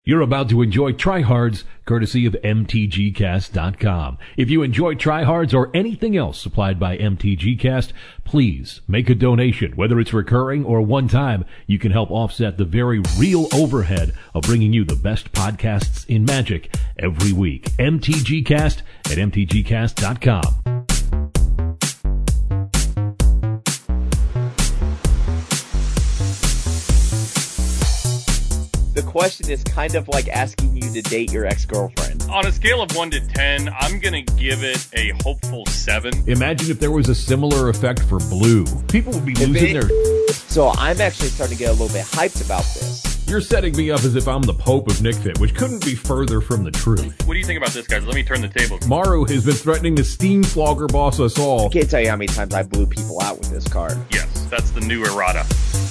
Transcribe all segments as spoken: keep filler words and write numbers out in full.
You're about to enjoy Tryhards, courtesy of M T G cast dot com. If you enjoy Tryhards or anything else supplied by M T G Cast, please make a donation. Whether it's recurring or one time, you can help offset the very real overhead of bringing you the best podcasts in Magic every week. M T G Cast at M T G cast dot com. The question is kind of like asking you to date your ex-girlfriend. On a scale of one to ten, I'm going to give it a hopeful seven. Imagine if there was a similar effect for blue. People would be losing it, their... So I'm actually starting to get a little bit hyped about this. You're setting me up as if I'm the Pope of NickFit, which couldn't be further from the truth. What do you think about this, guys? Let me turn the tables. Maru has been threatening to steam flogger boss us all. I can't tell you how many times I blew people out with this card. Yes, that's the new errata.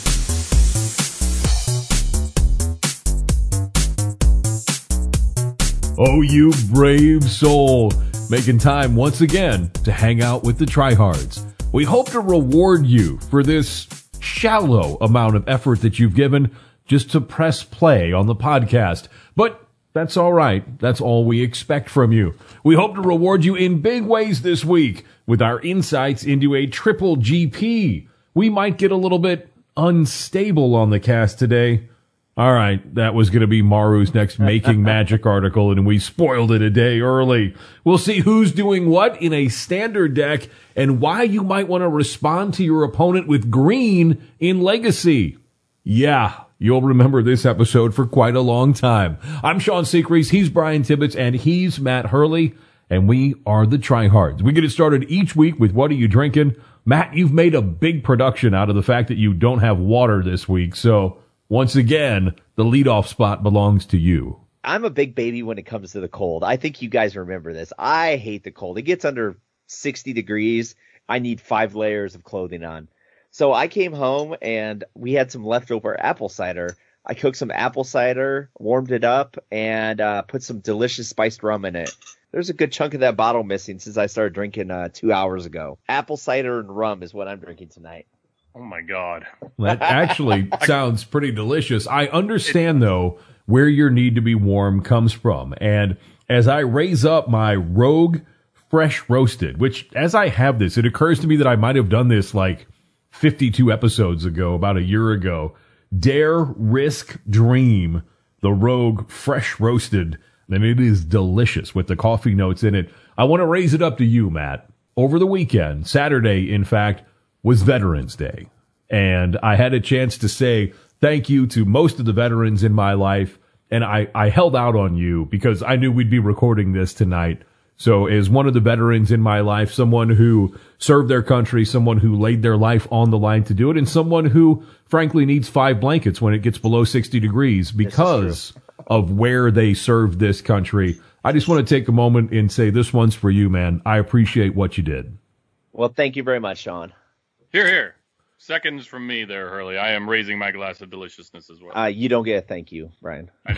Oh, you brave soul, making time once again to hang out with the Tryhards. We hope to reward you for this shallow amount of effort that you've given just to press play on the podcast. But that's all right. That's all we expect from you. We hope to reward you in big ways this week with our insights into a triple G P. We might get a little bit unstable on the cast today. All right, that was going to be Maru's next Making Magic article, and we spoiled it a day early. We'll see who's doing what in a standard deck and why you might want to respond to your opponent with green in Legacy. Yeah, you'll remember this episode for quite a long time. I'm Sean Seacrease, he's Brian Tibbetts, and he's Matt Hurley, and we are the Tryhards. We get it started each week with What Are You Drinking? Matt, you've made a big production out of the fact that you don't have water this week, so... once again, the leadoff spot belongs to you. I'm a big baby when it comes to the cold. I think you guys remember this. I hate the cold. It gets under sixty degrees. I need five layers of clothing on. So I came home and we had some leftover apple cider. I cooked some apple cider, warmed it up, and uh, put some delicious spiced rum in it. There's a good chunk of that bottle missing since I started drinking uh, two hours ago. Apple cider and rum is what I'm drinking tonight. Oh, my God. That actually sounds pretty delicious. I understand, though, where your need to be warm comes from. And as I raise up my Rogue Fresh Roasted, which as I have this, it occurs to me that I might have done this like fifty-two episodes ago, about a year ago. Dare, Risk, Dream, the Rogue Fresh Roasted. And it is delicious with the coffee notes in it. I want to raise it up to you, Matt. Over the weekend, Saturday, in fact, was Veterans Day. And I had a chance to say thank you to most of the veterans in my life. And I, I held out on you because I knew we'd be recording this tonight. So as one of the veterans in my life, someone who served their country, someone who laid their life on the line to do it, and someone who frankly needs five blankets when it gets below sixty degrees because of where they served this country. I just want to take a moment and say this one's for you, man. I appreciate what you did. Well, thank you very much, Sean. Here, here. Seconds from me there, Hurley. I am raising my glass of deliciousness as well. Uh, you don't get a thank you, Brian. I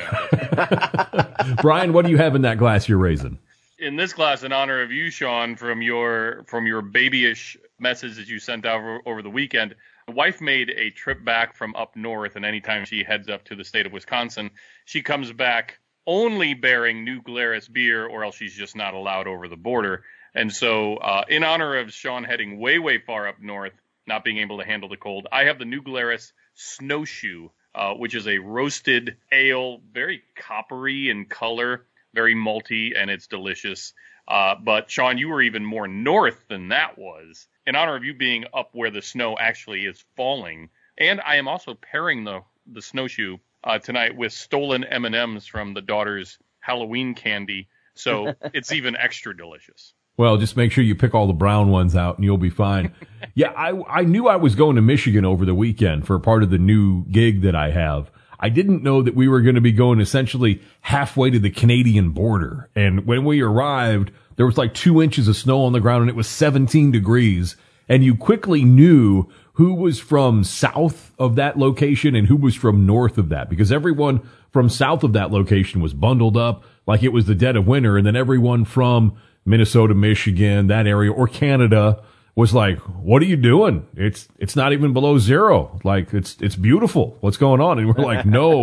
know. Brian, what do you have in that glass you're raising? In this glass, in honor of you, Sean, from your from your babyish message that you sent out over, over the weekend, my wife made a trip back from up north, and anytime she heads up to the state of Wisconsin, she comes back only bearing New Glarus beer, or else she's just not allowed over the border. And so, uh, in honor of Sean heading way, way far up north, not being able to handle the cold, I have the New Glarus Snowshoe, uh, which is a roasted ale, very coppery in color, very malty, and it's delicious. Uh, but, Sean, you were even more north than that was. In honor of you being up where the snow actually is falling, and I am also pairing the, the Snowshoe uh, tonight with stolen M and M's from the daughter's Halloween candy, so it's even extra delicious. Well, just make sure you pick all the brown ones out and you'll be fine. Yeah, I, I knew I was going to Michigan over the weekend for part of the new gig that I have. I didn't know that we were going to be going essentially halfway to the Canadian border. And when we arrived, there was like two inches of snow on the ground and it was seventeen degrees. And you quickly knew who was from south of that location and who was from north of that, because everyone from south of that location was bundled up like it was the dead of winter. And then everyone from Minnesota, Michigan, that area, or Canada was like, what are you doing? It's, it's not even below zero. Like, it's, it's beautiful. What's going on? And we're like, no,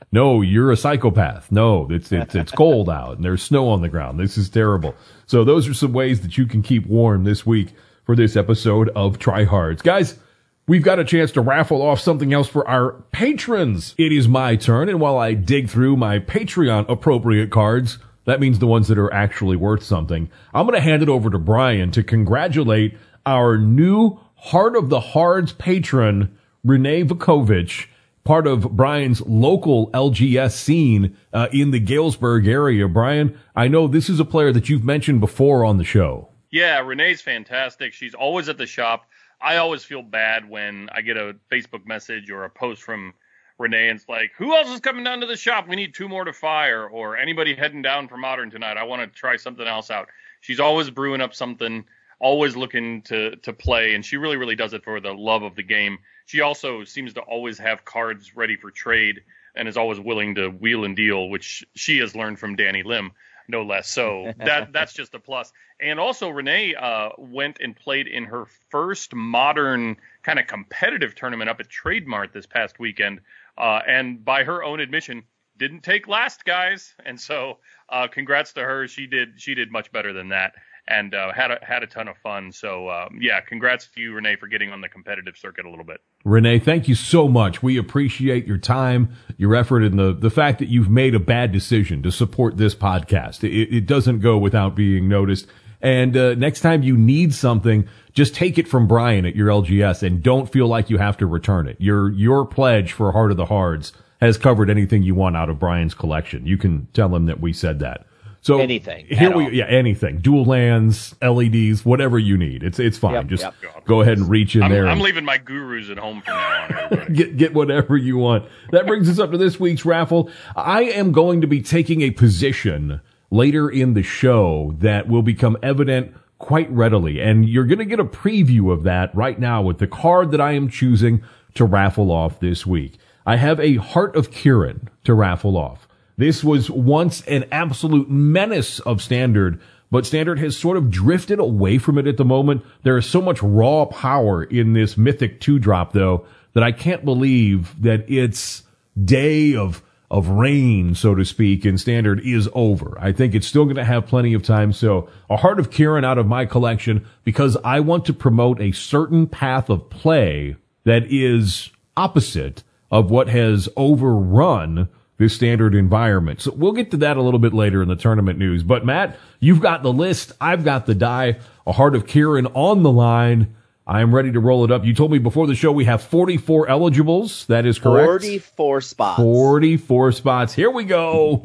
No, you're a psychopath. No, it's it's it's cold out and there's snow on the ground. This is terrible. So those are some ways that you can keep warm this week for this episode of Tryhards. Guys, we've got a chance to raffle off something else for our patrons. It is my turn, and while I dig through my Patreon appropriate cards, that means the ones that are actually worth something, I'm going to hand it over to Brian to congratulate our new Heart of the Hards patron, Renee Vukovic, part of Brian's local L G S scene uh, in the Galesburg area. Brian, I know this is a player that you've mentioned before on the show. Yeah, Renee's fantastic. She's always at the shop. I always feel bad when I get a Facebook message or a post from Renee and it's like, who else is coming down to the shop? We need two more to fire. Or anybody heading down for Modern tonight? I want to try something else out. She's always brewing up something, always looking to, to play, and she really, really does it for the love of the game. She also seems to always have cards ready for trade and is always willing to wheel and deal, which she has learned from Danny Lim, no less. So that that's just a plus. And also Renee uh, went and played in her first Modern kind of competitive tournament up at Trade Mart this past weekend. Uh, and by her own admission, didn't take last, guys. And so uh, congrats to her. She did she did much better than that. And uh, had a had a ton of fun. So, um, yeah, congrats to you, Renee, for getting on the competitive circuit a little bit. Renee, thank you so much. We appreciate your time, your effort, and the, the fact that you've made a bad decision to support this podcast. It, it doesn't go without being noticed. And uh, next time you need something, just take it from Brian at your L G S and don't feel like you have to return it. Your your pledge for Heart of the Hards has covered anything you want out of Brian's collection. You can tell him that we said that. So anything. Here we, yeah, anything. Dual lands, L E Ds, whatever you need. It's it's fine. Yep, Just yep. go ahead and reach in I'm, there. I'm and leaving my gurus at home from now on. Everybody. get get whatever you want. That brings us up to this week's raffle. I am going to be taking a position later in the show that will become evident quite readily, and you're going to get a preview of that right now with the card that I am choosing to raffle off this week. I have a Heart of Kiran to raffle off. This was once an absolute menace of Standard, but Standard has sort of drifted away from it at the moment. There is so much raw power in this Mythic two drop, though, that I can't believe that its day of of reign, so to speak, in Standard is over. I think it's still going to have plenty of time. So a Heart of Kiran out of my collection because I want to promote a certain path of play that is opposite of what has overrun this Standard environment. So we'll get to that a little bit later in the tournament news. But Matt, you've got the list. I've got the die. A Heart of Kiran on the line. I am ready to roll it up. You told me before the show we have forty-four eligibles. That is correct. forty-four spots. forty-four spots. Here we go.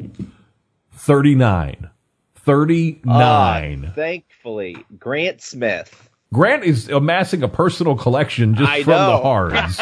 thirty-nine. thirty-nine. Uh, thankfully, Grant Smith. Grant is amassing a personal collection just I from know. the Hards.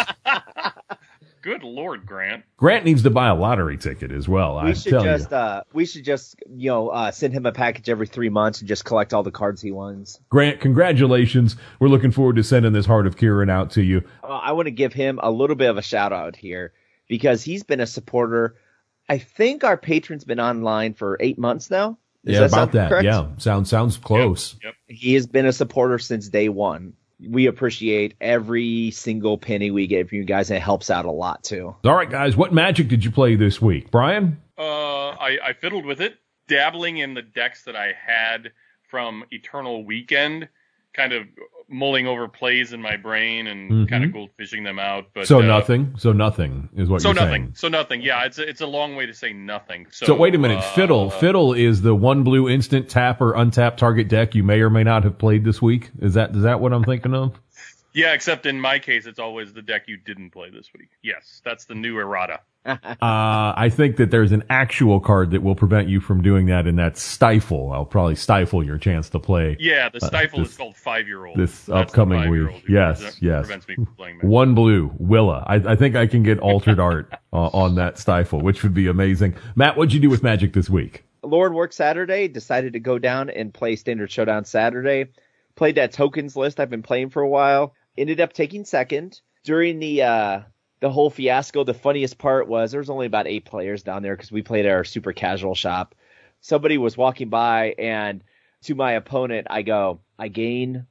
Good Lord, Grant. Grant needs to buy a lottery ticket as well. We I should tell just you. uh we should just you know uh send him a package every three months and just collect all the cards he wins. Grant, congratulations. We're looking forward to sending this Heart of Kiran out to you. Uh, I want to give him a little bit of a shout out here because he's been a supporter. I think our patron's been online for eight months now. Does yeah, that about sound that. correct? Yeah, sounds sounds close. Yep. He has been a supporter since day one. We appreciate every single penny we get from you guys, and it helps out a lot too. All right, guys, what Magic did you play this week? Brian? Uh, I, I fiddled with it, dabbling in the decks that I had from Eternal Weekend, kind of mulling over plays in my brain and Mhm. kind of goldfishing them out. But So uh, nothing. So nothing is what So you're nothing. saying. So nothing. Yeah, it's a, it's a long way to say nothing. So, So wait a minute, uh, Fiddle. Fiddle is the one blue instant tap or untap target deck you may or may not have played this week. Is that is that what I'm thinking of? Yeah, except in my case, it's always the deck you didn't play this week. Yes, that's the new errata. Uh, I think that there's an actual card that will prevent you from doing that, and that's Stifle. I'll probably stifle your chance to play Yeah, the stifle this- is called five year old. this upcoming week. Yes, yes. Prevents me from playing that. one blue, Willa. I, I think I can get altered art uh, on that Stifle, which would be amazing. Matt, what'd you do with Magic this week? Lord worked Saturday, decided to go down and play Standard Showdown Saturday. Played that tokens list I've been playing for a while. Ended up taking second. During the uh, the whole fiasco, the funniest part was there was only about eight players down there because we played at our super casual shop. Somebody was walking by, and to my opponent, I go, I gain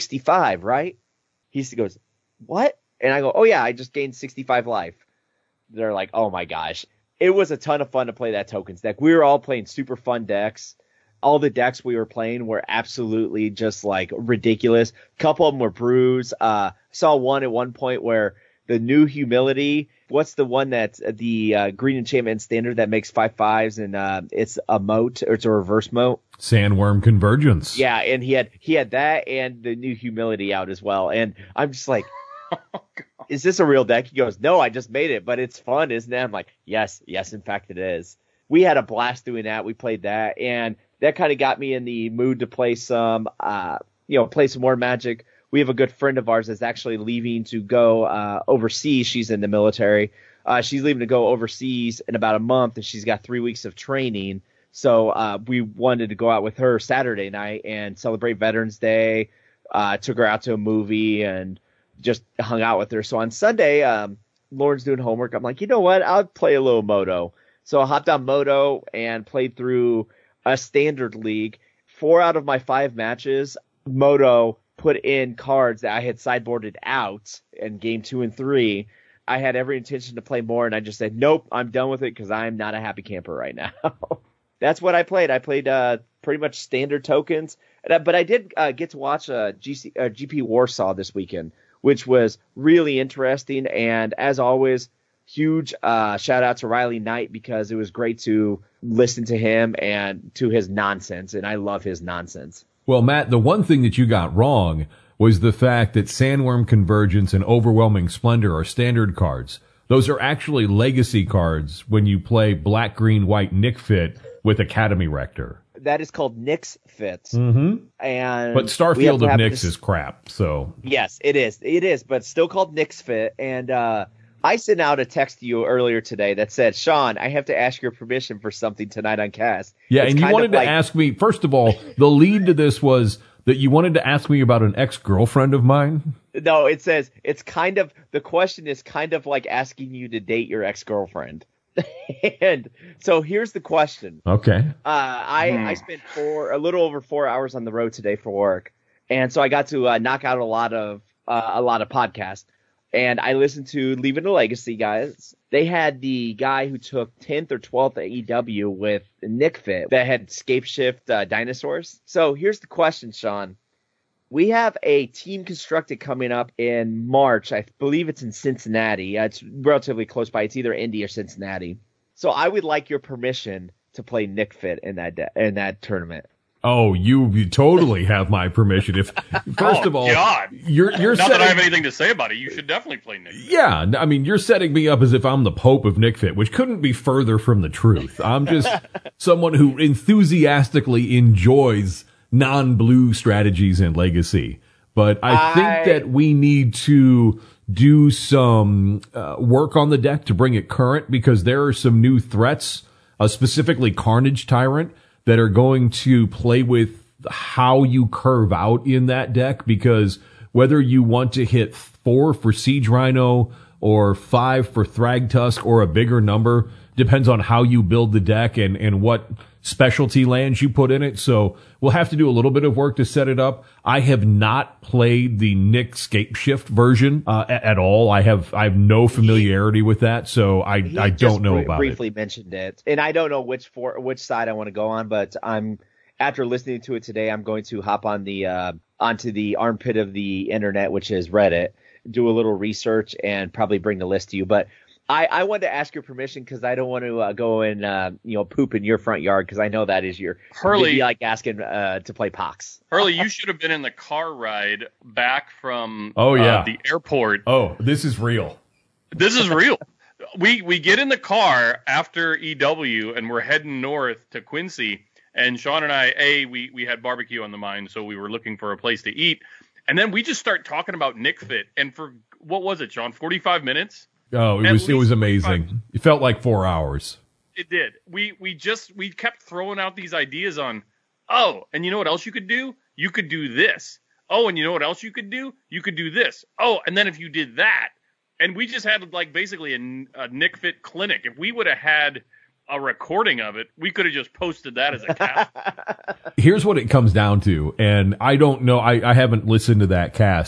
sixty-five, right? He goes, what? And I go, oh yeah, I just gained sixty-five life. they're like, oh my gosh. It was a ton of fun to play that tokens deck. We were all playing super fun decks. All the decks we were playing were absolutely just like ridiculous. A couple of them were brews. Uh, I saw one at one point where the new humility, what's the one that's the uh, green enchantment standard that makes five fives and uh, it's a moat or it's a reverse moat? Sandworm Convergence. Yeah, and he had he had that and the new humility out as well. And I'm just like, is this a real deck? He goes, no, I just made it, but it's fun, isn't it? I'm like, yes, yes, in fact it is. We had a blast doing that. We played that, and that kind of got me in the mood to play some, uh, you know, play some more Magic. We have a good friend of ours that's actually leaving to go uh, overseas. She's in the military. Uh, she's leaving to go overseas in about a month, and she's got three weeks of training. So uh, we wanted to go out with her Saturday night and celebrate Veterans Day. Uh, took her out to a movie and just hung out with her. So on Sunday, um, Lauren's doing homework. I'm like, you know what? I'll play a little Moto. So I hopped on Moto and played through a standard league. Four out of my five matches, Moto put in cards that I had sideboarded out in game two and three. I had every intention to play more, and I just said, nope, I'm done with it because I'm not a happy camper right now. That's what I played. I played uh, pretty much standard tokens. But I did uh, get to watch uh, G C, uh, G P Warsaw this weekend, which was really interesting. And as always, huge uh, shout out to Riley Knight because it was great to listen to him and to his nonsense. And I love his nonsense. Well, Matt, the one thing that you got wrong was the fact that Sandworm Convergence and Overwhelming Splendor are standard cards. Those are actually legacy cards when you play black, green, white Nick Fit with Academy Rector. That is called Nyx Fit. Mm-hmm. And but Starfield of Nyx is crap. So yes, it is. It is, but still called Nyx Fit. And uh, I sent out a text to you earlier today that said, Sean, I have to ask your permission for something tonight on Cast. Yeah, it's and you wanted to like... ask me, first of all, the lead to this was that you wanted to ask me about an ex-girlfriend of mine. No, it says it's kind of, the question is kind of like asking you to date your ex-girlfriend. And so here's the question. Okay. Uh, I, hmm. I spent four, a little over four hours on the road today for work. And so I got to uh, knock out a lot of, uh, a lot of podcasts. And I listened to Leaving a Legacy, guys. They had the guy who took tenth or twelfth at E W with Nick Fit that had Scape Shift uh, dinosaurs. So here's the question, Sean. We have a team constructed coming up in March. I believe it's in Cincinnati. Uh, it's relatively close by. It's either Indy or Cincinnati. So I would like your permission to play Nick Fit in that de- in that tournament. Oh, you, you totally have my permission. If first oh, of all, God. you're you're not setting, that I have anything to say about it. You should definitely play Nick Fit. Yeah, I mean, you're setting me up as if I'm the Pope of Nick Fit, which couldn't be further from the truth. I'm just someone who enthusiastically enjoys non-blue strategies and Legacy. But I, I think that we need to do some uh, work on the deck to bring it current because there are some new threats, uh, specifically Carnage Tyrant, that are going to play with how you curve out in that deck, because whether you want to hit four for Siege Rhino or five for Thragtusk or a bigger number depends on how you build the deck and, and what specialty lands you put in it. So we'll have to do a little bit of work to set it up. I have not played the Nick Scape Shift version uh, at, at all. I have I have no familiarity with that, so I he I don't know br- about briefly it. mentioned it, and I don't know which for which side I want to go on, but I'm after listening to it today, I'm going to hop on the uh, onto the armpit of the internet, which is Reddit, do a little research, and probably bring the list to you, but. I, I wanted to ask your permission because I don't want to uh, go and uh, you know poop in your front yard because I know that is your Hurley. Be like asking uh, to play Pox. Hurley, you should have been in the car ride back from oh, yeah. uh, the airport. Oh, this is real. This is real. we we get in the car after E W and we're heading north to Quincy. And Sean and I, a we we had barbecue on the mind, so we were looking for a place to eat. And then we just start talking about Nick Fit. And for what was it, Sean? forty-five minutes. Oh, it At was it was amazing. forty-five It felt like four hours. It did. We we just we kept throwing out these ideas on. Oh, and you know what else you could do? You could do this. Oh, and you know what else you could do? You could do this. Oh, and then if you did that, and we just had like basically a, a Nick Fit clinic. If we would have had a recording of it, we could have just posted that as a cast. Here's what it comes down to, and I don't know. I, I haven't listened to that cast.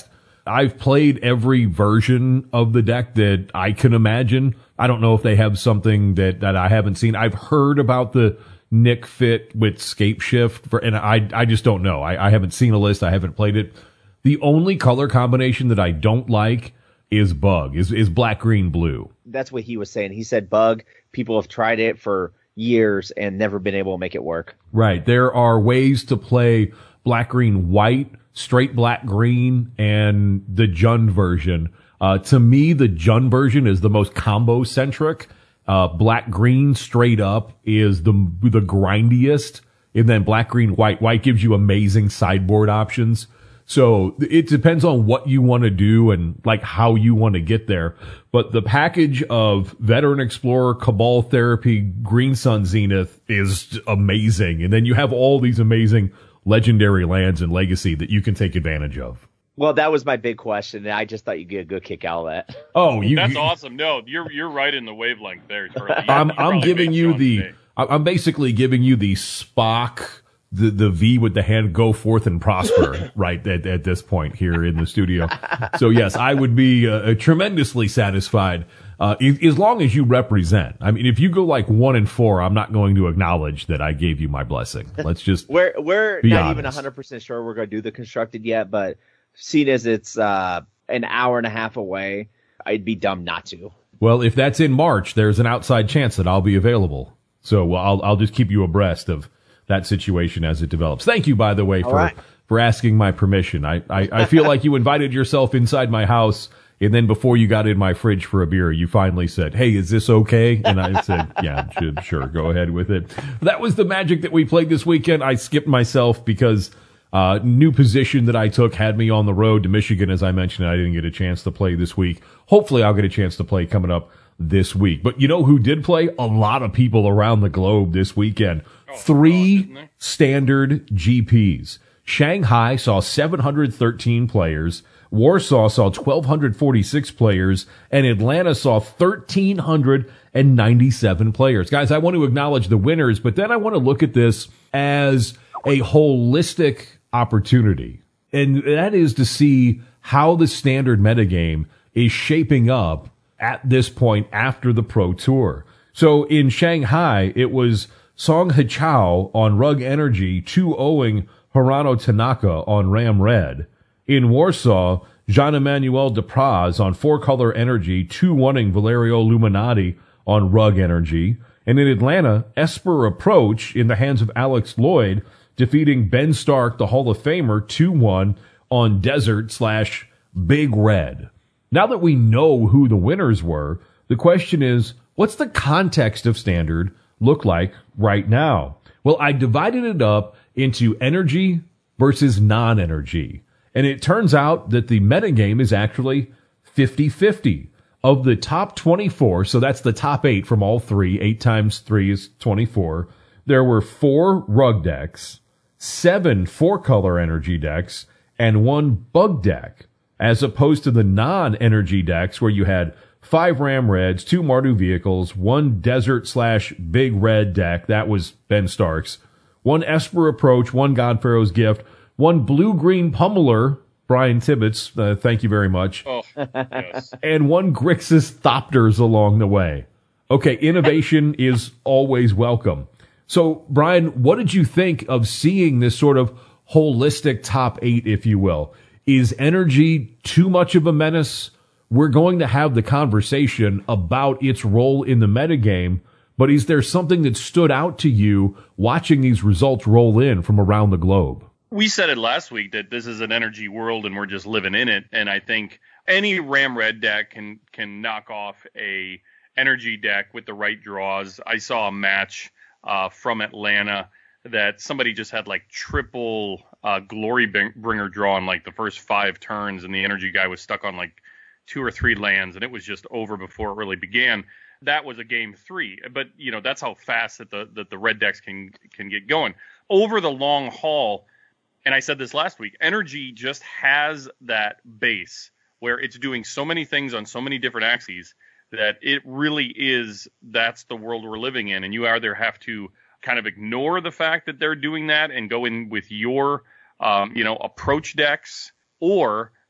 I've played every version of the deck that I can imagine. I don't know if they have something that, that I haven't seen. I've heard about the Nick Fit with Scape Shift, for, and I I just don't know. I, I haven't seen a list. I haven't played it. The only color combination that I don't like is Bug, is, is black, green, blue. That's what he was saying. He said Bug, people have tried it for years and never been able to make it work. Right. There are ways to play black, green, white, straight black, green, and the Jund version. Uh, to me, the Jund version is the most combo centric. Uh, black, green, straight up is the, the grindiest. And then black, green, white, white gives you amazing sideboard options. So it depends on what you want to do and like how you want to get there. But the package of Veteran Explorer, Cabal Therapy, Green Sun Zenith is amazing. And then you have all these amazing legendary lands and Legacy that you can take advantage of. Well, that was my big question, and I just thought you'd get a good kick out of that. Oh, you, that's you, awesome. No, you're you're right in the wavelength there, Charlie. I'm I'm giving you the I'm basically giving you the Spock, the the V with the hand, go forth and prosper right at, at this point here in the studio. So yes, I would be uh, tremendously satisfied uh, as long as you represent. I mean, if you go like one and four, I'm not going to acknowledge that I gave you my blessing. Let's just we're we're be not honest. even one hundred percent sure we're going to do the constructed yet, but seeing as it's uh, an hour and a half away, I'd be dumb not to. Well, if that's in March, there's an outside chance that I'll be available. So I'll I'll just keep you abreast of that situation as it develops. Thank you, by the way, for right. for asking my permission. I, I, I feel like you invited yourself inside my house, and then before you got in my fridge for a beer, you finally said, "Hey, is this okay?" And I said, "Yeah, should, sure, go ahead with it." That was the Magic that we played this weekend. I skipped myself because uh new position that I took had me on the road to Michigan, as I mentioned. I didn't get a chance to play this week. Hopefully, I'll get a chance to play coming up this week. But you know who did play? A lot of people around the globe this weekend. Oh, Three God, standard G Ps. Shanghai saw seven hundred thirteen players. Warsaw saw one thousand two hundred forty-six players. And Atlanta saw one thousand three hundred ninety-seven players. Guys, I want to acknowledge the winners, but then I want to look at this as a holistic opportunity. And that is to see how the standard metagame is shaping up at this point after the Pro Tour. So in Shanghai, it was Song Hechao on Rug Energy, two-ohing Hirano Tanaka on Ram Red. In Warsaw, Jean-Emmanuel Depraz on four-color Energy, two-one-ing Valerio Luminati on Rug Energy. And in Atlanta, Esper Approach in the hands of Alex Lloyd, defeating Ben Stark, the Hall of Famer, two one on Desert slash Big Red. Now that we know who the winners were, the question is, what's the context of Standard look like right now? Well, I divided it up into energy versus non-energy. And it turns out that the metagame is actually fifty-fifty. Of the top twenty-four, so that's the top eight from all three, eight times three is twenty-four, there were four rug decks, seven four-color energy decks, and one bug deck, as opposed to the non-energy decks where you had five Ram Reds, two Mardu vehicles, one Desert slash Big Red deck, that was Ben Stark's, one Esper Approach, one Godpharaoh's Gift, one Blue-Green Pummeler, Brian Tibbetts, uh, thank you very much, Oh, yes. and one Grixis Thopters along the way. Okay, innovation is always welcome. So, Brian, what did you think of seeing this sort of holistic top eight, if you will? Is energy too much of a menace? We're going to have the conversation about its role in the metagame, but is there something that stood out to you watching these results roll in from around the globe? We said it last week that this is an energy world and we're just living in it. And I think any Ram Red deck can can knock off a energy deck with the right draws. I saw a match uh, from Atlanta that somebody just had like triple uh, Glory Bringer draw in like the first five turns, and the energy guy was stuck on like two or three lands, and it was just over before it really began. That was a game three, but you know that's how fast that the that the red decks can can get going over the long haul. And I said this last week, energy just has that base where it's doing so many things on so many different axes that it really is, that's the world we're living in. And you either have to kind of ignore the fact that they're doing that and go in with your, um, you know, approach decks, or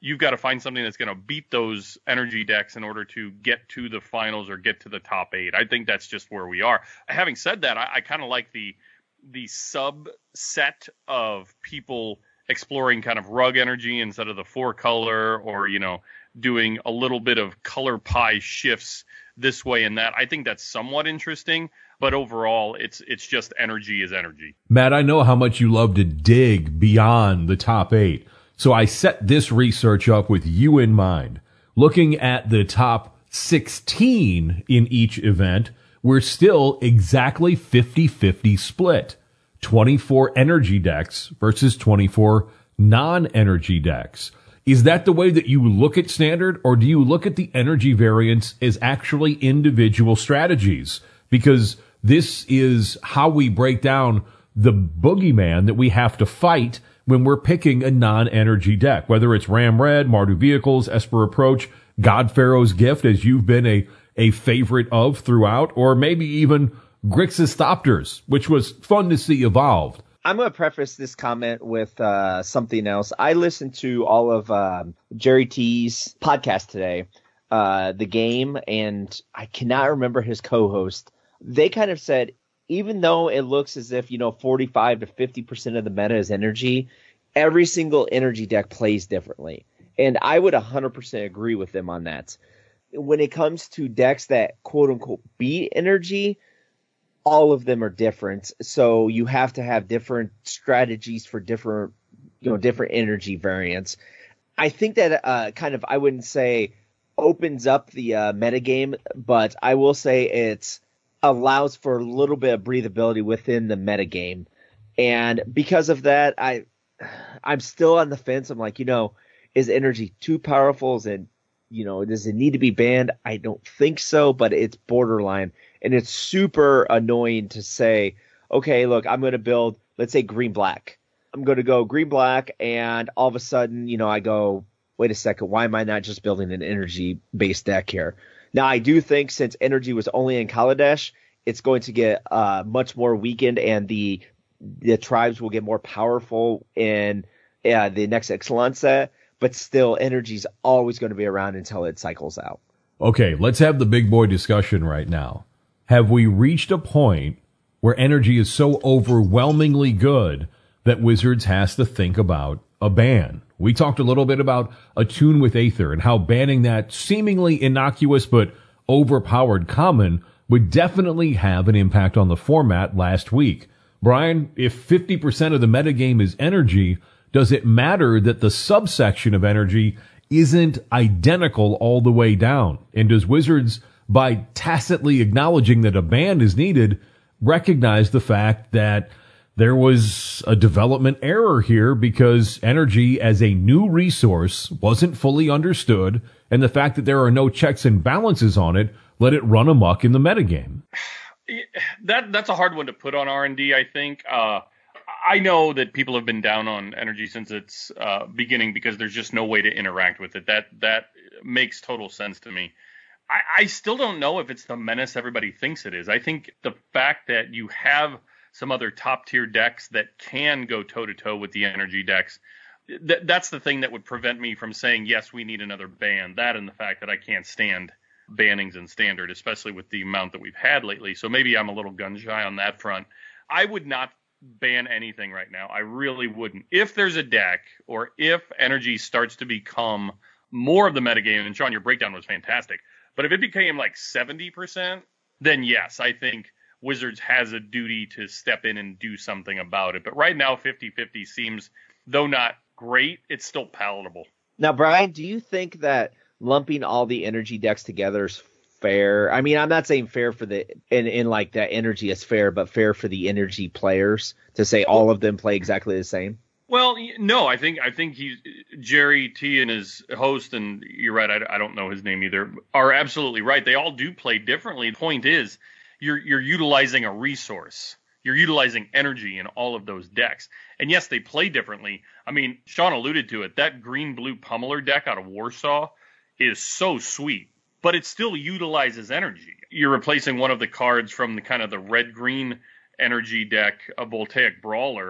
you've got to find something that's going to beat those energy decks in order to get to the finals or get to the top eight. I think that's just where we are. Having said that, I, I kind of like the the subset of people exploring kind of rug energy instead of the four color, or, you know, doing a little bit of color pie shifts this way and that. I think that's somewhat interesting, but overall it's it's just energy is energy. Matt, I know how much you love to dig beyond the top eight. So I set this research up with you in mind. Looking at the top sixteen in each event, we're still exactly fifty-fifty split. twenty-four energy decks versus twenty-four non-energy decks. Is that the way that you look at Standard, or do you look at the energy variants as actually individual strategies? Because this is how we break down the boogeyman that we have to fight when we're picking a non-energy deck, whether it's Ram Red, Mardu Vehicles, Esper Approach, God Pharaoh's Gift, as you've been a, a favorite of throughout, or maybe even Grixis Thopters, which was fun to see evolved. I'm going to preface this comment with uh, something else. I listened to all of um, Jerry T's podcast today, uh, The Game, and I cannot remember his co-host. They kind of said, even though it looks as if, you know, forty-five to fifty percent of the meta is energy, every single energy deck plays differently. And I would one hundred percent agree with them on that. When it comes to decks that quote-unquote beat energy, all of them are different. So you have to have different strategies for different, you know, different energy variants. I think that uh, kind of, I wouldn't say opens up the uh, metagame, but I will say it's allows for a little bit of breathability within the metagame. And because of that, I, I'm still on the fence. I'm like, you know, is energy too powerful? Is it, you know, does it need to be banned? I don't think so, but it's borderline. And it's super annoying to say, okay, look, I'm going to build, let's say green black. I'm going to go green black, and all of a sudden, you know, I go, wait a second, why am I not just building an energy based deck here? Now, I do think since energy was only in Kaladesh, it's going to get uh, much more weakened, and the the tribes will get more powerful in uh, the next Ixalan set. But still, energy is always going to be around until it cycles out. Okay, let's have the big boy discussion right now. Have we reached a point where energy is so overwhelmingly good that Wizards has to think about a ban? We talked a little bit about Attune with Aether and how banning that seemingly innocuous but overpowered common would definitely have an impact on the format last week. Brian, if fifty percent of the metagame is energy, does it matter that the subsection of energy isn't identical all the way down? And does Wizards, by tacitly acknowledging that a ban is needed, recognize the fact that there was a development error here because energy as a new resource wasn't fully understood, and the fact that there are no checks and balances on it let it run amok in the metagame? That that's a hard one to put on R and D, I think. Uh, I know that people have been down on energy since its uh, beginning because there's just no way to interact with it. That that makes total sense to me. I, I still don't know if it's the menace everybody thinks it is. I think the fact that you have some other top tier decks that can go toe to toe with the energy decks, th- that's the thing that would prevent me from saying, yes, we need another ban. That and the fact that I can't stand bannings in standard, especially with the amount that we've had lately. So maybe I'm a little gun shy on that front. I would not ban anything right now. I really wouldn't. If there's a deck or if energy starts to become more of the metagame, and Sean, your breakdown was fantastic, but if it became like seventy percent, then yes, I think Wizards has a duty to step in and do something about it. But right now, fifty-fifty seems, though not great, it's still palatable. Now, Brian, do you think that lumping all the energy decks together is fair? I mean, I'm not saying fair for the in, in like that energy is fair, but fair for the energy players to say all of them play exactly the same. Well, no, I think I think he's Jerry T and his host, and you're right, I, I don't know his name either, are absolutely right. They all do play differently. The point is, you're you're utilizing a resource. You're utilizing energy in all of those decks. And yes, they play differently. I mean, Sean alluded to it. That green-blue pummeler deck out of Warsaw is so sweet, but it still utilizes energy. You're replacing one of the cards from the kind of the red-green energy deck, a Voltaic Brawler,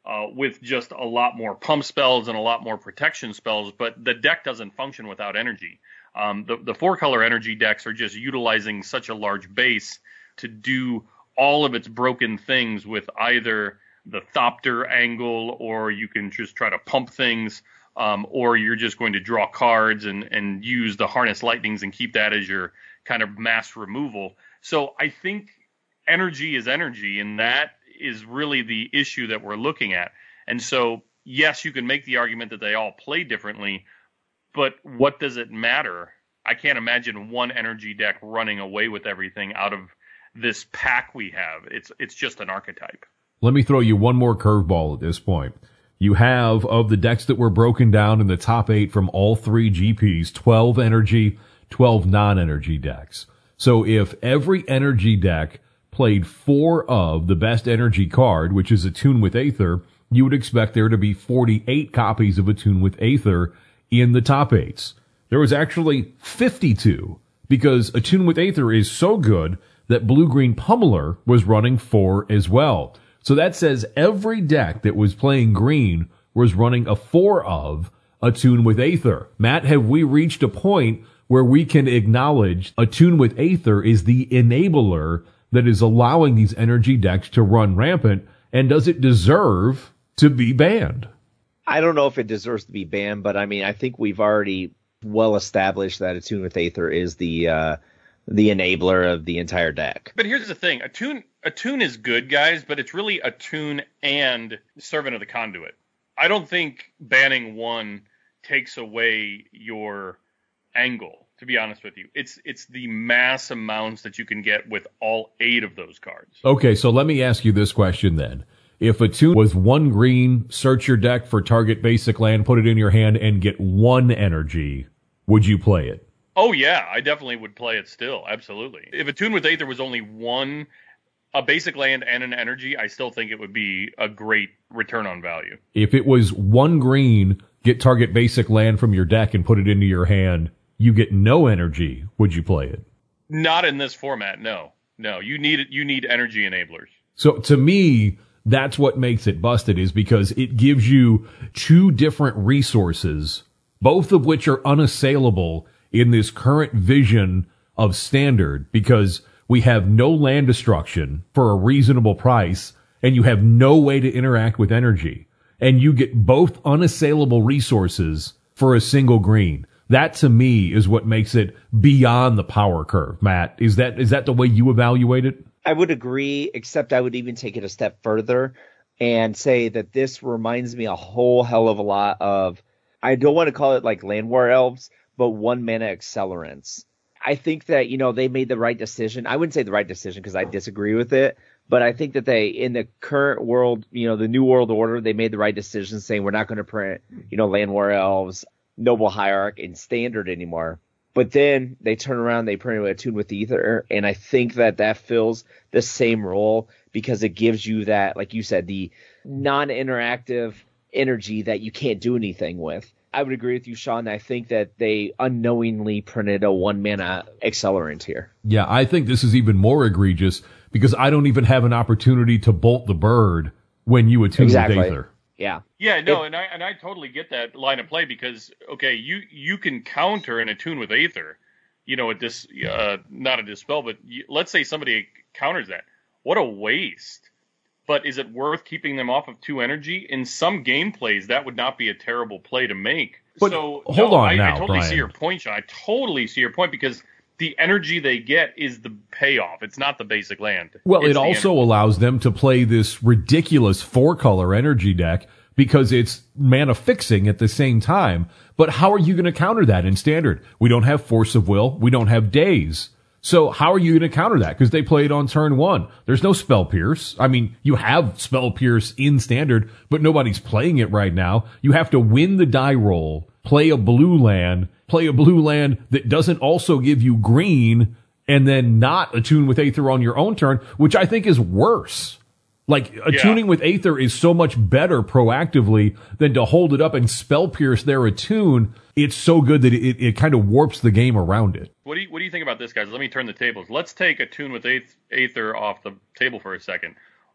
uh, with just a lot more pump spells and a lot more protection spells, but the deck doesn't function without energy. Um, the, the four-color energy decks are just utilizing such a large base to do all of its broken things with either the Thopter angle, or you can just try to pump things, um, or you're just going to draw cards and, and use the Harness Lightnings and keep that as your kind of mass removal. So I think energy is energy, and that is really the issue that we're looking at. And so, yes, you can make the argument that they all play differently, but what does it matter? I can't imagine one energy deck running away with everything out of this pack we have. It's it's just an archetype. Let me throw you one more curveball at this point. You have, of the decks that were broken down in the top eight from all three G Ps, twelve energy, twelve non-energy decks. So if every energy deck played four of the best energy card, which is Attune with Aether, you would expect there to be forty-eight copies of Attune with Aether in the top eights. There was actually fifty-two, because Attune with Aether is so good that Blue-Green Pummeler was running four as well. So that says every deck that was playing green was running a four of Attune with Aether. Matt, have we reached a point where we can acknowledge Attune with Aether is the enabler that is allowing these energy decks to run rampant, and does it deserve to be banned? I don't know if it deserves to be banned, but I mean, I think we've already well established that Attune with Aether is the uh, the enabler of the entire deck. But here's the thing. Attune, Attune is good, guys, but it's really Attune and Servant of the Conduit. I don't think banning one takes away your angle, to be honest with you. It's it's the mass amounts that you can get with all eight of those cards. Okay, so let me ask you this question then. If Attune was one green, search your deck for target basic land, put it in your hand, and get one energy, would you play it? Oh, yeah, I definitely would play it still. Absolutely. If Attune with Aether was only one, a basic land and an energy, I still think it would be a great return on value. If it was one green, get target basic land from your deck and put it into your hand, you get no energy, would you play it? Not in this format, no. No, you need you need energy enablers. So to me, that's what makes it busted, is because it gives you two different resources, both of which are unassailable in this current vision of Standard, because we have no land destruction for a reasonable price, and you have no way to interact with energy. And you get both unassailable resources for a single green. That, to me, is what makes it beyond the power curve. Matt, is that is that the way you evaluate it? I would agree, except I would even take it a step further and say that this reminds me a whole hell of a lot of, I don't want to call it like Land War Elves, but one mana accelerants. I think that, you know, they made the right decision. I wouldn't say the right decision because I disagree with it, but I think that they, in the current world, you know, the New World Order, they made the right decision saying we're not going to print, you know, Land War Elves, Noble Hierarch, and Standard anymore. But then they turn around, they print a Attune with Aether, and I think that that fills the same role because it gives you that, like you said, the non-interactive energy that you can't do anything with. I would agree with you, Sean. I think that they unknowingly printed a one-mana accelerant here. Yeah, I think this is even more egregious because I don't even have an opportunity to bolt the bird when you attune exactly. with Aether. Yeah. Yeah, no, it, and I and I totally get that line of play because, okay, you, you can counter and Attune with Aether, you know, a dis, uh, not a dispel, but you, let's say somebody counters that. What a waste. But is it worth keeping them off of two energy? In some gameplays, that would not be a terrible play to make. But so hold no, on I, now, I totally Brian. see your point, Sean. I totally see your point because the energy they get is the payoff. It's not the basic land. Well, It's it the also energy. allows them to play this ridiculous four-color energy deck because it's mana fixing at the same time. But how are you going to counter that in Standard? We don't have Force of Will. We don't have Daze. So how are you going to counter that? Because they played on turn one. There's no Spell Pierce. I mean, you have Spell Pierce in Standard, but nobody's playing it right now. You have to win the die roll, play a blue land, play a blue land that doesn't also give you green, and then not attune with Aether on your own turn, which I think is worse. Like, attuning Yeah. with Aether is so much better proactively than to hold it up and Spell Pierce their attune. It's so good that it, it kind of warps the game around it. What do you what do you think about this, guys? Let me turn the tables. Let's take Attune with Aeth- Aether off the table for a second.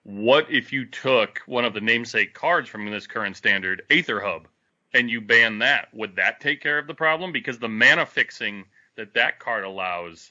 what if you took one of the namesake cards from this current standard, Aether Hub, and you ban that? Would that take care of the problem? Because the mana fixing that that card allows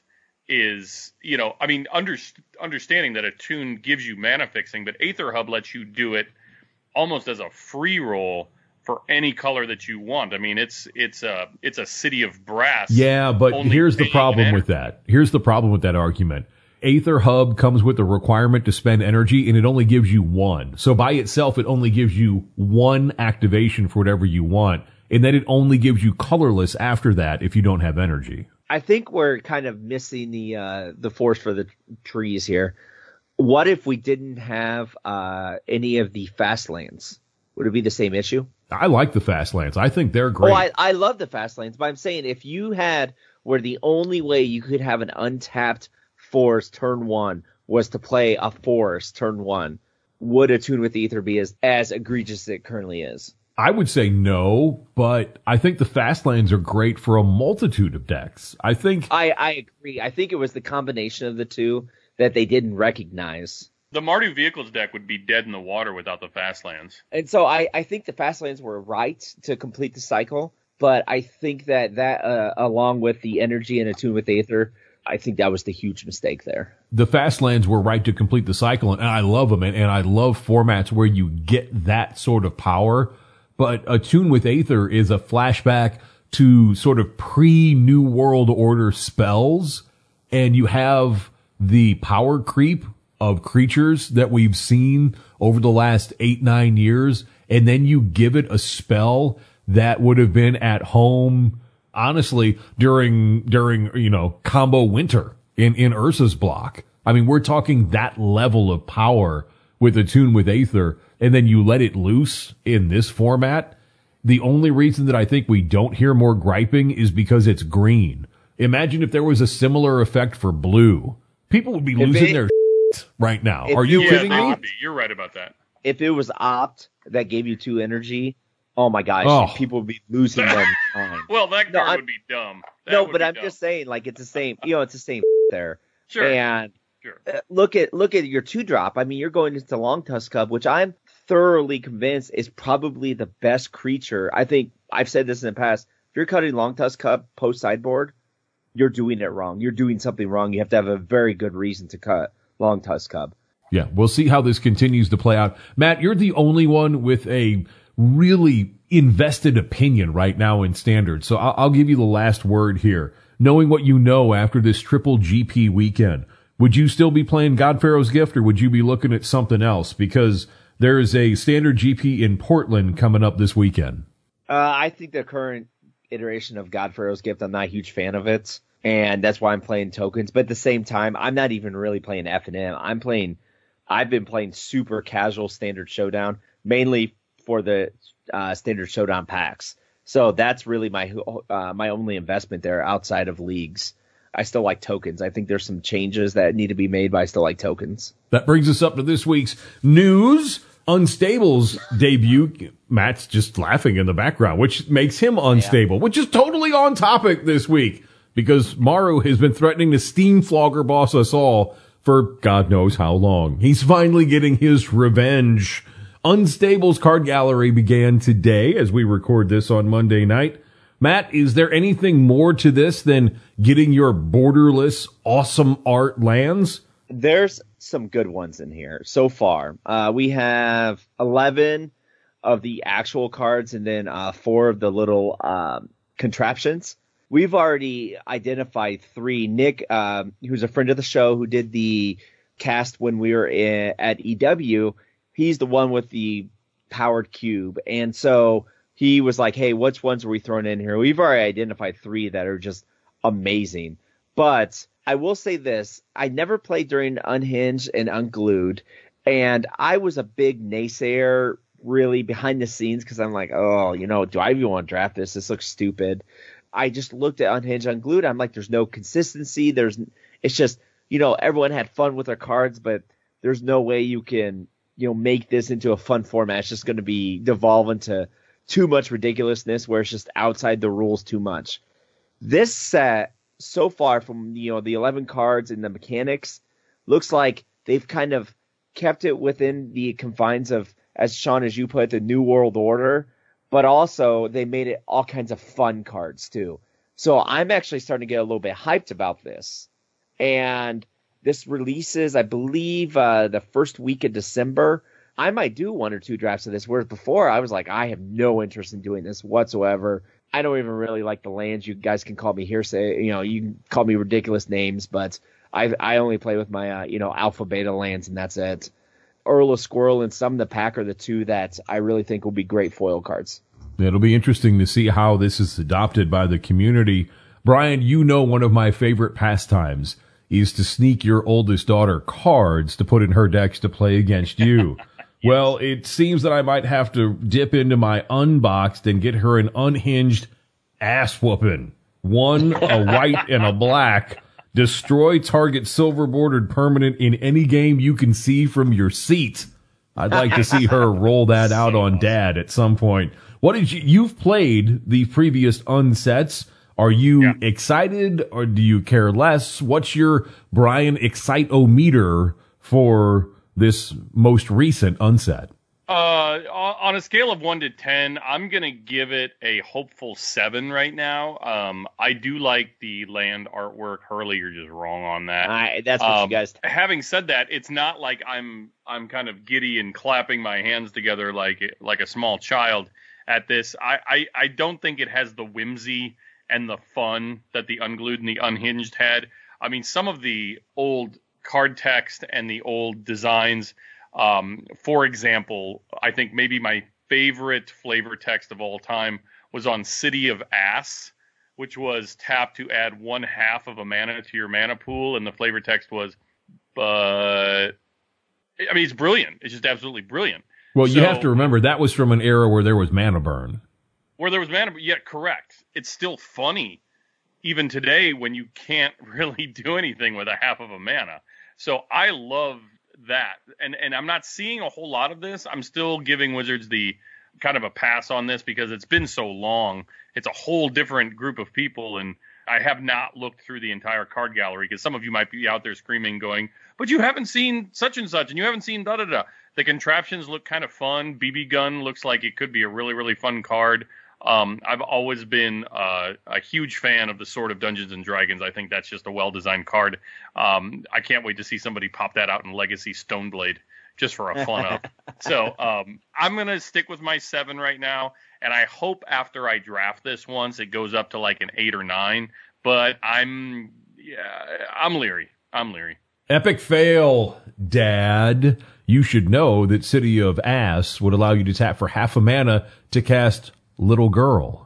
is, you know, I mean, under, understanding that Attune gives you mana fixing, but Aether Hub lets you do it almost as a free roll for any color that you want. I mean, it's it's a it's a City of Brass. Yeah, but here's the problem with that. Here's the problem with that argument. Aether Hub comes with the requirement to spend energy, and it only gives you one. So by itself, it only gives you one activation for whatever you want, and then it only gives you colorless after that if you don't have energy. I think we're kind of missing the uh, the forest for the trees here. What if we didn't have uh, any of the fast lands? Would it be the same issue? I like the fast lands. I think they're great. Oh, I, I love the fast lands, but I'm saying if you had where the only way you could have an untapped forest turn one was to play a forest turn one, would Attune with Aether be as, as egregious as it currently is? I would say no, but I think the fast lands are great for a multitude of decks. I think I, I agree. I think it was the combination of the two that they didn't recognize. The Mardu Vehicles deck would be dead in the water without the fast lands. And so I, I think the fast lands were right to complete the cycle, but I think that that uh, along with the energy and Attune with Aether, I think that was the huge mistake there. The fast lands were right to complete the cycle, and I love them, and, and I love formats where you get that sort of power. But Attune with Aether is a flashback to sort of pre-New World Order spells, and you have the power creep of creatures that we've seen over the last eight, nine years, and then you give it a spell that would have been at home, honestly, during, during, you know, combo winter in, in Ursa's block. I mean, we're talking that level of power with Attune with Aether, and then you let it loose in this format. The only reason that I think we don't hear more griping is because it's green. Imagine if there was a similar effect for blue. People would be losing it, their shit right now. Are you yeah, kidding they me? would be. You're right about that. If it was Opt that gave you two energy, oh my gosh, Oh. people would be losing their mind. Well, that No, card I'm- would be dumb. That No, would but be I'm dumb. just saying, like, it's the same, you know, it's the same there. Sure. And Sure. uh, look at look at your two drop. I mean, you're going into Long Tusk Cub, which I'm thoroughly convinced is probably the best creature. I think I've said this in the past. If you're cutting Long Tusk Cub post sideboard, you're doing it wrong. You're doing something wrong. You have to have a very good reason to cut Long Tusk Cub. Yeah, we'll see how this continues to play out. Matt, you're the only one with a really invested opinion right now in Standard, so I'll, I'll give you the last word here. Knowing what you know after this triple G P weekend, would you still be playing God Pharaoh's Gift, or would you be looking at something else? Because there is a Standard G P in Portland coming up this weekend. Uh, I think the current iteration of God Pharaoh's Gift, I'm not a huge fan of it, and that's why I'm playing tokens. But at the same time, I'm not even really playing F and M. I'm playing, I've been playing super casual Standard Showdown, mainly for the uh, Standard Showdown packs. So that's really my uh, my only investment there outside of leagues. I still like tokens. I think there's some changes that need to be made, but I still like tokens. That brings us up to this week's news. Unstable's debut. Matt's just laughing in the background, which makes him unstable, yeah. Which is totally on topic this week because Maru has been threatening to steam flogger boss us all for God knows how long. He's finally getting his revenge. Unstable's card gallery began today as we record this on Monday night. Matt, is there anything more to this than getting your borderless, awesome art lands? There's some good ones in here so far. Uh, we have eleven of the actual cards and then uh, four of the little um, contraptions. We've already identified three. Nick, um, who's a friend of the show who did the cast when we were in, at E W, he's the one with the powered cube. And so he was like, hey, which ones are we throwing in here? We've already identified three that are just amazing. But I will say this. I never played during Unhinged and Unglued. And I was a big naysayer really behind the scenes because I'm like, oh, you know, do I even want to draft this? This looks stupid. I just looked at Unhinged, Unglued. I'm like, there's no consistency. There's, it's just, you know, everyone had fun with their cards, but there's no way you can, you know, make this into a fun format. It's just going to be devolve into too much ridiculousness where it's just outside the rules too much. This set, so far from, you know, the eleven cards and the mechanics, looks like they've kind of kept it within the confines of, as Sean, as you put it, the New World Order, but also they made it all kinds of fun cards too. So I'm actually starting to get a little bit hyped about this. And this releases, I believe, uh, the first week of December. I might do one or two drafts of this, whereas before I was like, I have no interest in doing this whatsoever. I don't even really like the lands. You guys can call me hearsay. You know, you can call me ridiculous names, but I I only play with my, uh, you know, alpha beta lands, and that's it. Earl of Squirrel and Summon the Pack are the two that I really think will be great foil cards. It'll be interesting to see how this is adopted by the community. Brian, you know one of my favorite pastimes is to sneak your oldest daughter cards to put in her decks to play against you. Yes. Well, it seems that I might have to dip into my unboxed and get her an unhinged ass whooping. One, a white and a black. Destroy target silver bordered permanent in any game you can see from your seat. I'd like to see her roll that out on Dad at some point. What did you, you've played the previous unsets. Are you yeah. excited or do you care less? What's your Brian excite-o-meter for this most recent unset? Uh, on a scale of one to ten, I'm going to give it a hopeful seven right now. Um, I do like the land artwork. Hurley, you're just wrong on that. I, that's what um, you guys. Having said that, it's not like I'm I'm kind of giddy and clapping my hands together like like a small child at this. I, I, I don't think it has the whimsy and the fun that the Unglued and the Unhinged had. I mean, some of the old card text and the old designs. Um, for example, I think maybe my favorite flavor text of all time was on City of Ass, which was tap to add one half of a mana to your mana pool. And the flavor text was, but I mean, it's brilliant. It's just absolutely brilliant. Well, so, you have to remember that was from an era where there was mana burn. Where there was mana, yeah, correct. It's still funny, even today, when you can't really do anything with a half of a mana. So I love that, and and I'm not seeing a whole lot of this. I'm still giving Wizards the kind of a pass on this because it's been so long. It's a whole different group of people, and I have not looked through the entire card gallery because some of you might be out there screaming, going, "But you haven't seen such and such, and you haven't seen da da da." The contraptions look kind of fun. B B gun looks like it could be a really really fun card. Um, I've always been uh, a huge fan of the Sword of Dungeons and Dragons. I think that's just a well-designed card. Um, I can't wait to see somebody pop that out in Legacy Stoneblade just for a fun up. So um, I'm going to stick with my seven right now, and I hope after I draft this once it goes up to like an eight or nine. But I'm yeah, I'm leery. I'm leery. Epic fail, Dad. You should know that City of Ass would allow you to tap for half a mana to cast Little Girl.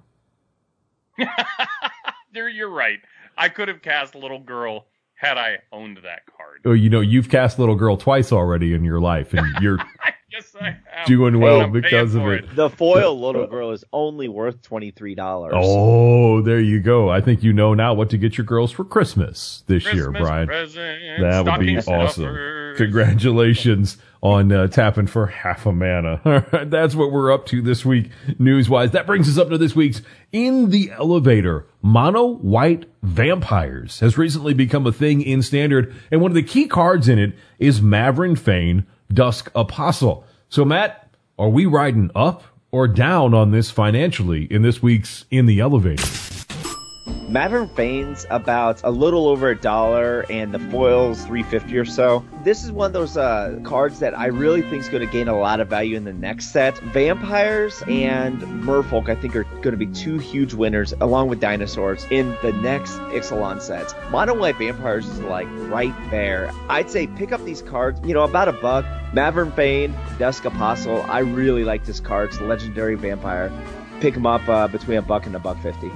You're right. I could have cast Little Girl had I owned that card. Oh, you know, you've cast Little Girl twice already in your life, and you're yes, I have. doing well I'm because of it. it. The foil Little Girl is only worth twenty-three dollars. Oh, there you go. I think you know now what to get your girls for Christmas this Christmas year, Brian. Present, that would be awesome. Stuffers. Congratulations on uh, tapping for half a mana. All right, that's what we're up to this week, news-wise. That brings us up to this week's In the Elevator. Mono White Vampires has recently become a thing in Standard, and one of the key cards in it is Mavren Fane, Dusk Apostle. So, Matt, are we riding up or down on this financially in this week's In the Elevator? Mavren Fane's about a little over a dollar, and the foil's three fifty or so. This is one of those uh, cards that I really think is going to gain a lot of value in the next set. Vampires and Merfolk, I think, are going to be two huge winners, along with dinosaurs, in the next Ixalan set. Mono White Vampires is like right there. I'd say pick up these cards, you know, about a buck. Mavren Fane, Dusk Apostle. I really like this card. It's a legendary vampire. Pick them up uh, between a buck and a buck fifty.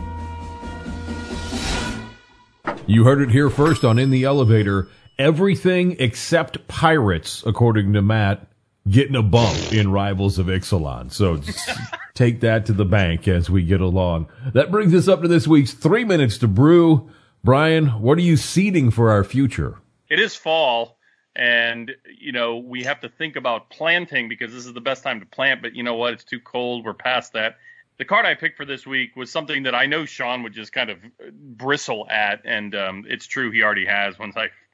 You heard it here first on In the Elevator. Everything except pirates, according to Matt, getting a bump in Rivals of Ixalan. So just take that to the bank as we get along. That brings us up to this week's Three Minutes to Brew. Brian, what are you seeding for our future? It is fall, and, you know, we have to think about planting because this is the best time to plant, but you know what? It's too cold. We're past that. The card I picked for this week was something that I know Sean would just kind of bristle at, and um, it's true, he already has once I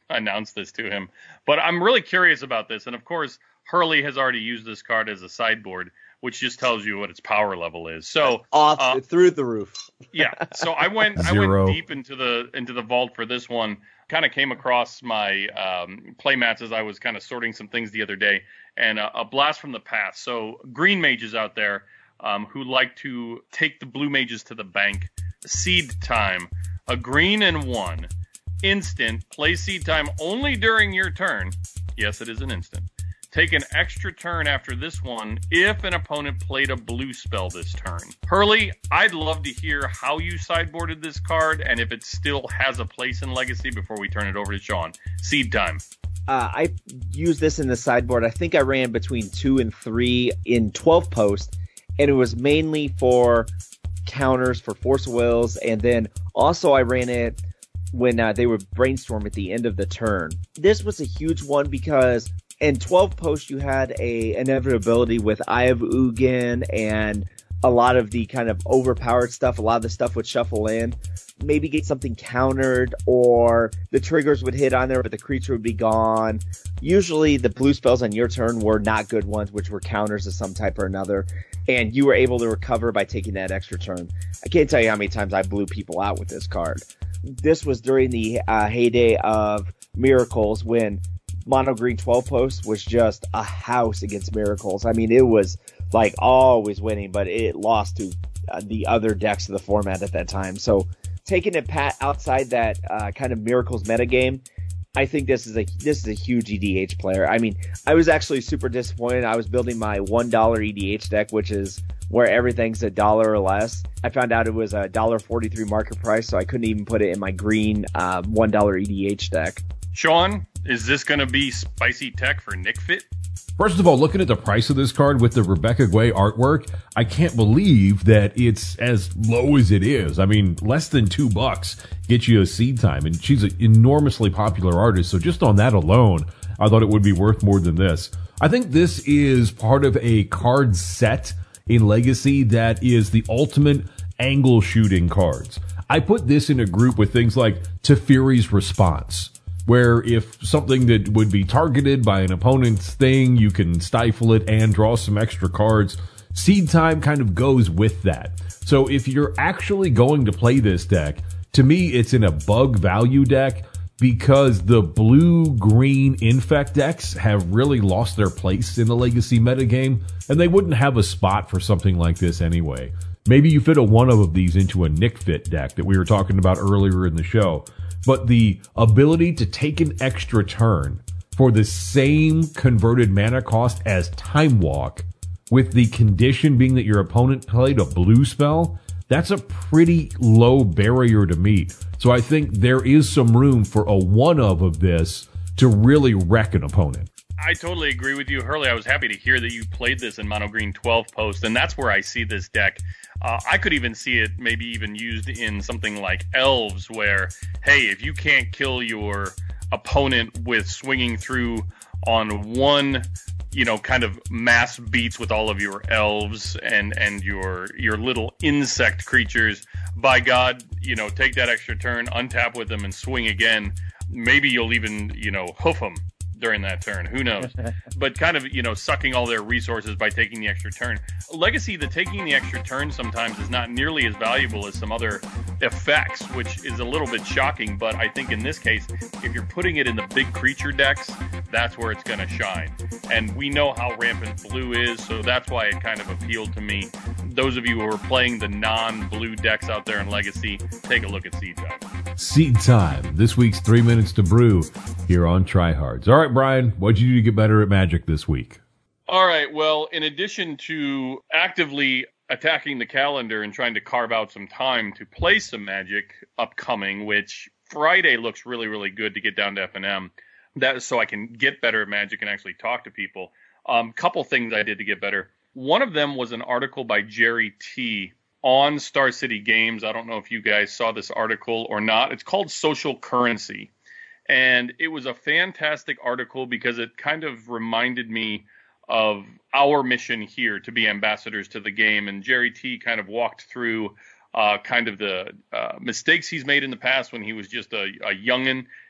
announce this to him. But I'm really curious about this. And of course, Hurley has already used this card as a sideboard, which just tells you what its power level is. So off uh, through the roof. yeah. So I went I went deep into the into the vault for this one. Kind of came across my um, play mats as I was kind of sorting some things the other day, and a, a blast from the past. So green mages out there um, who like to take the blue mages to the bank. Seed Time, a green and one, instant. Play Seed Time only during your turn. Yes, it is an instant. Take an extra turn after this one if an opponent played a blue spell this turn. Hurley, I'd love to hear how you sideboarded this card and if it still has a place in Legacy before we turn it over to Sean. Seed Time. Uh, I used this in the sideboard. I think I ran between two and three in twelve post, and it was mainly for counters for Force of Wills, and then also I ran it when uh, they would brainstorm at the end of the turn. This was a huge one because in twelve post, you had a inevitability with Eye of Ugin and a lot of the kind of overpowered stuff. A lot of the stuff would shuffle in, maybe get something countered, or the triggers would hit on there, but the creature would be gone. Usually the blue spells on your turn were not good ones, which were counters of some type or another, and you were able to recover by taking that extra turn. I can't tell you how many times I blew people out with this card. This was during the uh, heyday of Miracles when Mono Green twelve post was just a house against Miracles. I mean, it was like always winning, but it lost to uh, the other decks of the format at that time. So taking it pat outside that uh, kind of Miracles metagame, I think this is a this is a huge E D H player. I mean, I was actually super disappointed. I was building my one dollar E D H deck, which is where everything's a dollar or less. I found out it was a one dollar forty-three market price, so I couldn't even put it in my green uh, one dollar E D H deck. Sean, is this going to be spicy tech for Nick Fit? First of all, looking at the price of this card with the Rebecca Guay artwork, I can't believe that it's as low as it is. I mean, less than two bucks gets you a Seed Time, and she's an enormously popular artist, so just on that alone, I thought it would be worth more than this. I think this is part of a card set in Legacy that is the ultimate angle shooting cards. I put this in a group with things like Teferi's Response, where if something that would be targeted by an opponent's thing, you can stifle it and draw some extra cards. Seed Time kind of goes with that. So if you're actually going to play this deck, to me, it's in a bug value deck because the blue-green infect decks have really lost their place in the Legacy metagame, and they wouldn't have a spot for something like this anyway. Maybe you fit a one of these into a Nick Fit deck that we were talking about earlier in the show. But the ability to take an extra turn for the same converted mana cost as Time Walk, with the condition being that your opponent played a blue spell, that's a pretty low barrier to meet. So I think there is some room for a one of of this to really wreck an opponent. I totally agree with you, Hurley. I was happy to hear that you played this in Mono Green twelve post, and that's where I see this deck. Uh, I could even see it maybe even used in something like Elves, where, hey, if you can't kill your opponent with swinging through on one, you know, kind of mass beats with all of your elves and, and your your little insect creatures, by God, you know, take that extra turn, untap with them, and swing again. Maybe you'll even, you know, hoof them during that turn. Who knows? But kind of, you know, sucking all their resources by taking the extra turn. Legacy, the taking the extra turn sometimes is not nearly as valuable as some other effects, which is a little bit shocking. But I think in this case, if you're putting it in the big creature decks, that's where it's going to shine. And we know how rampant blue is, so that's why it kind of appealed to me. Those of you who are playing the non-blue decks out there in Legacy, take a look at Seed Time. Seed Time, this week's Three Minutes to Brew here on Tryhards. All right, Brian, what'd you do to get better at Magic this week? All right, well, in addition to actively attacking the calendar and trying to carve out some time to play some Magic upcoming, which Friday looks really, really good to get down to F N M, that is so I can get better at Magic and actually talk to people. Um, couple things I did to get better. One of them was an article by Jerry T. on Star City Games. I don't know if you guys saw this article or not. It's called Social Currency. And it was a fantastic article because it kind of reminded me of our mission here to be ambassadors to the game. And Jerry T kind of walked through uh, kind of the uh, mistakes he's made in the past when he was just a, a youngin'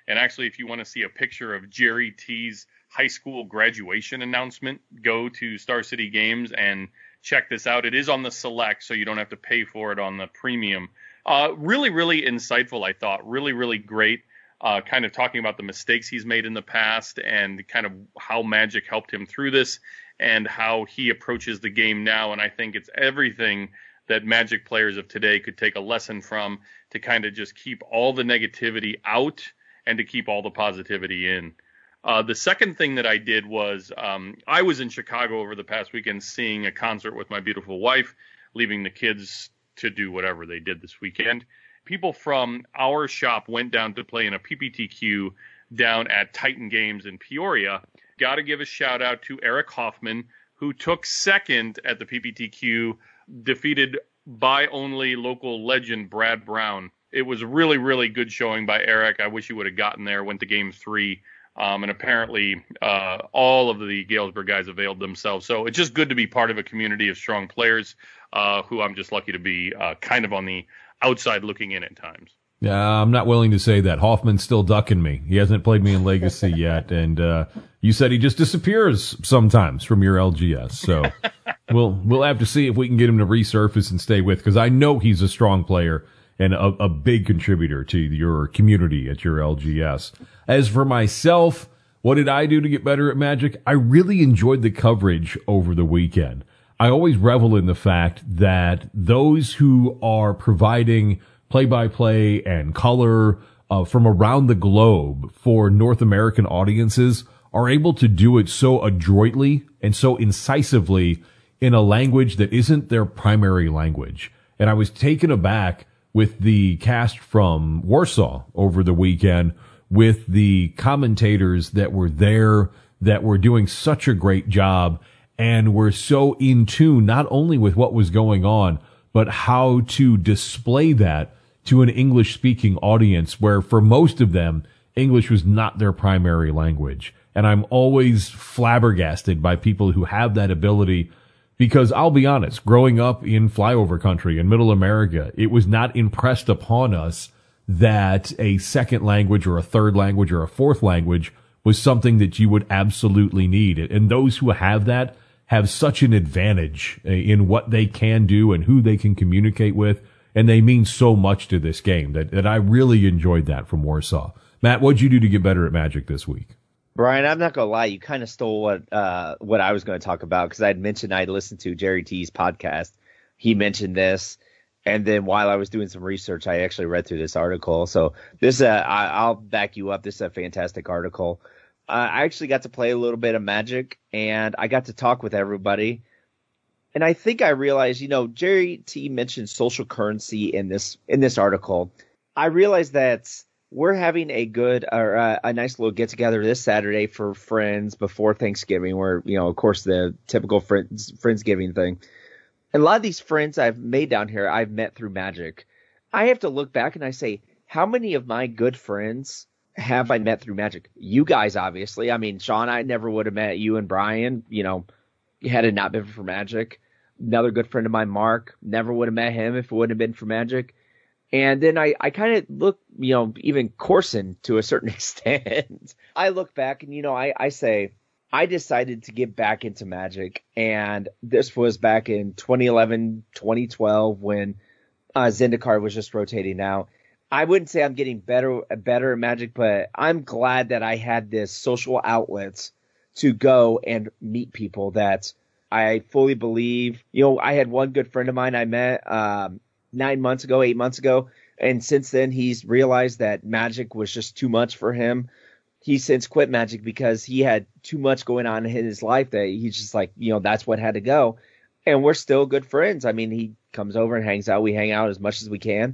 And actually, if you want to see a picture of Jerry T's high school graduation announcement, go to Star City Games and check this out. It is on the select, so you don't have to pay for it on the premium. Uh, really, really insightful, I thought. Really, really great. Uh, kind of talking about the mistakes he's made in the past and kind of how Magic helped him through this and how he approaches the game now. And I think it's everything that Magic players of today could take a lesson from, to kind of just keep all the negativity out and to keep all the positivity in. Uh, the second thing that I did was um, I was in Chicago over the past weekend seeing a concert with my beautiful wife, leaving the kids to do whatever they did this weekend. People from our shop went down to play in a P P T Q down at Titan Games in Peoria. Got to give a shout out to Eric Hoffman, who took second at the P P T Q, defeated by only local legend Brad Brown. It was really, really good showing by Eric. I wish he would have gotten there, went to game three. Um, and apparently uh, all of the Galesburg guys availed themselves. So it's just good to be part of a community of strong players uh, who I'm just lucky to be uh, kind of on the outside looking in at times. Yeah, I'm not willing to say that. Hoffman's still ducking me. He hasn't played me in Legacy yet. And uh, you said he just disappears sometimes from your L G S. So we'll we'll have to see if we can get him to resurface and stay with, because I know he's a strong player and a, a big contributor to your community at your L G S. As for myself, what did I do to get better at Magic? I really enjoyed the coverage over the weekend. I always revel in the fact that those who are providing play-by-play and color uh, from around the globe for North American audiences are able to do it so adroitly and so incisively in a language that isn't their primary language. And I was taken aback with the cast from Warsaw over the weekend, with the commentators that were there, that were doing such a great job and were so in tune not only with what was going on, but how to display that to an English-speaking audience, where for most of them, English was not their primary language. And I'm always flabbergasted by people who have that ability, because I'll be honest, growing up in flyover country in middle America, it was not impressed upon us that a second language or a third language or a fourth language was something that you would absolutely need. And those who have that have such an advantage in what they can do and who they can communicate with. And they mean so much to this game that, that I really enjoyed that from Warsaw. Matt, what'd you do to get better at Magic this week? Brian, I'm not going to lie. You kind of stole what uh, what I was going to talk about, because I'd mentioned I'd listened to Jerry T's podcast. He mentioned this. And then while I was doing some research, I actually read through this article. So this, uh, I, I'll back you up. This is a fantastic article. Uh, I actually got to play a little bit of Magic, and I got to talk with everybody. And I think I realized, you know, Jerry T mentioned social currency in this in this article. I realized that we're having a good or uh, a nice little get together this Saturday for friends before Thanksgiving, where, you know, of course, the typical friends Friendsgiving thing. And a lot of these friends I've made down here, I've met through Magic. I have to look back and I say, how many of my good friends have I met through Magic? You guys, obviously. I mean, Sean, I never would have met you and Brian, you know, had it not been for Magic. Another good friend of mine, Mark, never would have met him if it wouldn't have been for Magic. And then I, I kind of look, you know, even Corson to a certain extent. I look back and, you know, I, I say, I decided to get back into Magic, and this was back in twenty eleven, twenty twelve when uh, Zendikar was just rotating out. I wouldn't say I'm getting better better at Magic, but I'm glad that I had this social outlets to go and meet people that I fully believe. You know, I had one good friend of mine I met um, nine months ago, eight months ago, and since then he's realized that Magic was just too much for him. He since quit Magic because he had too much going on in his life that he's just like, you know, that's what had to go. And we're still good friends. I mean, he comes over and hangs out. We hang out as much as we can.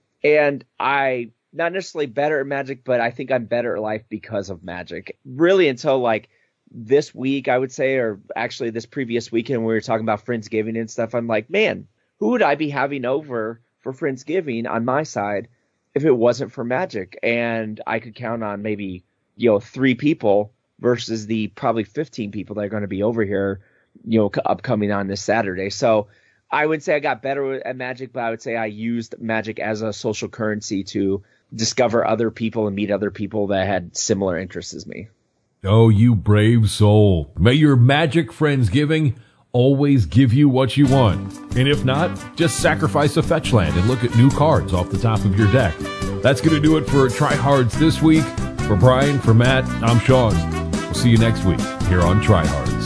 And I, not necessarily better at Magic, but I think I'm better at life because of Magic. Really until like this week, I would say, or actually this previous weekend when we were talking about Friendsgiving and stuff, I'm like, man, who would I be having over for Friendsgiving on my side if it wasn't for Magic? And I could count on maybe, you know, three people versus the probably fifteen people that are going to be over here, you know, upcoming on this Saturday. So I would say I got better at Magic, but I would say I used Magic as a social currency to discover other people and meet other people that had similar interests as me. Oh, you brave soul. May your Magic Friendsgiving always give you what you want. And if not, just sacrifice a fetch land and look at new cards off the top of your deck. That's going to do it for Tryhards this week. For Brian, for Matt, I'm Sean. We'll see you next week here on Tryhards.